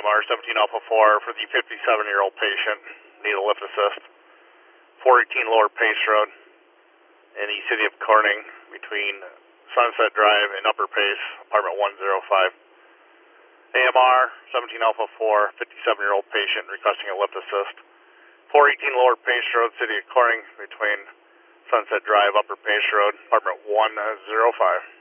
AMR 17 Alpha 4 for the 57-year-old patient. Need a lift assist. 418 Lower Pace Road in the city of Corning between Sunset Drive and Upper Pace, apartment 105. AMR 17 Alpha 4, 57-year-old patient requesting a lift assist. 418 Lower Pace Road, city of Corning between Sunset Drive, Upper Pace Road, apartment 105.